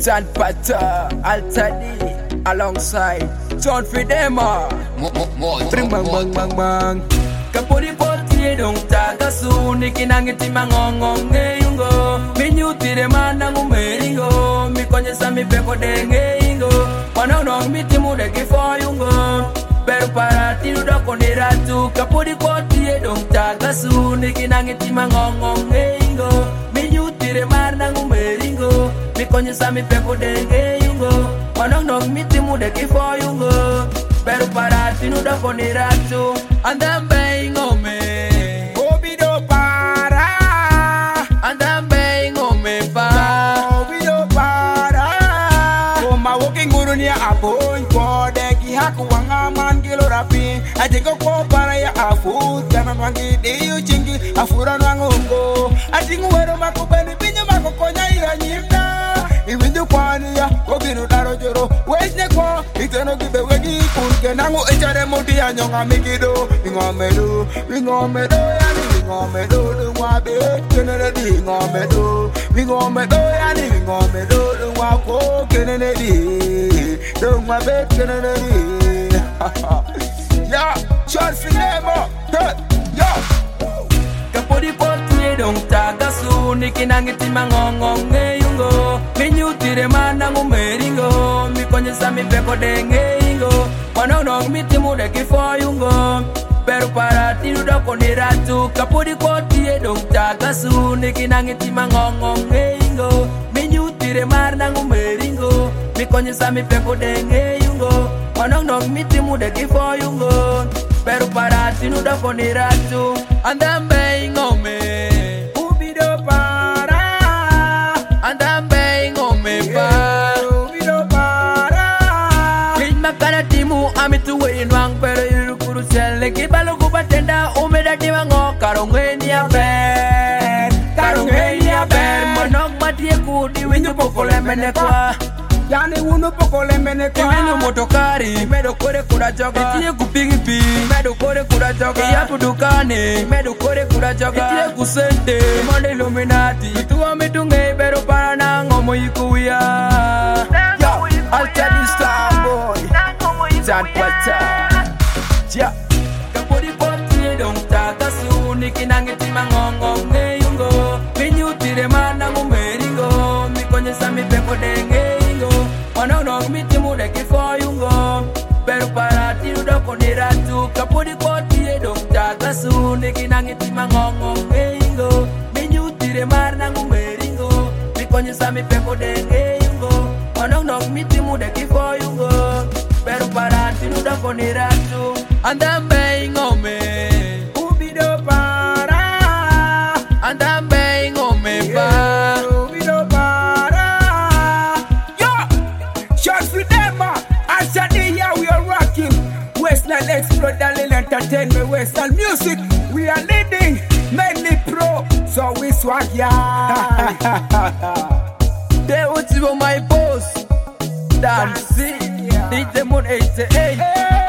San Pata, Altadi, alongside John Fidema. Bring bang bang bang bang. Kapuri poti dong taga su nikinangiti mangongong ngeyungo. Minyutire mana ngumeringo. Mikonye sami peko dengeingo. Wanong mitimu deki foyungo. Pero para tiru doko niratu. Kapuri poti dong taga su nikinangiti mangongong ngeyungo. Minyutire mana ngumeringo. Mikonye sami peko dengeingo. Wanong mitimu deki foyungo. Pero para tiru doko niratu. And I'm bang on me. Obido para. And I'm bang on me pa. Obido para. Koma walking gurunia apoi kwa deki haku wanga mangilo rapi. Ajeko kwa para ya afu. Jana wangi diyo chingi afura nwangongo. Ajingu wero makubeni pinyo makokonya ira nyimda. Iwindu kwani ya obido daro joro. Wejne kwa iteno gibe wegi kunke nangu echare moti ya nyonga mikido. Wingomedo yani wingomedo dungwa be kenene di wingomedo yani wingomedo dungwa ko kenene di dungwa be kenene di. Ya short cinema ya Kapuri poti dong taga su nikinangiti mangongong ngeyungo. Minyutire mana ngumeringo. Mikonye sami peko dengeingo. Wanong mitimu deki foyungo. Pero para tiru doko niratu. Kapuri poti dong taga su nikinangiti mangongong ngeyungo. Minyutire mana ngumeringo. Mikonye sami peko dengeingo. Wanong mitimu deki foyungo. Pero para tiru doko niratu. And I'm bang on me. Ubido para. And I'm bang on me pa. Ubido para. Kij makana timu amitu wein wang. Pero yurukuru sele kibalo kubatenda. Umeda timango karongeni ya ber. Karongeni ya ber. Monok matie kudi winyu pokole menekwa. Yani unu pokole menekwa. Kiwinu motokari medo kore kura joga. Itie kupingipi medo kore kura joga. Iyapu dukani medo kore kura joga. Itie kusente monde Illuminati. Tuwa mitunge pero para nango moyikuya. Yo, Altadi Star Boy San Pata. Yeah. Kapuri poti dong taga su nikinangiti mangongong ngeyungo. Minyutire mana ngumeringo. Mikonye sami peko dengeingo. Wanong mitimu deki foyungo. Pero para tiru doko niratu. Kapuri poti dong taga su nikinangiti mangongong ngeyungo. Minyutire mana ngumeringo. Mikonye sami peko dengeingo. Wanong mitimu deki foyungo. Pero para tiru doko niratu. And I'm bang on me. Ubido para. And I'm bang on me pa. Ubido para. Yo, short cinema. Ashadi here we are rocking. Westland Explode Entertainment, Westland Music. We are leading, mainly pro. So we swag ya. They would see my boss. Dance. DJ Moon 88.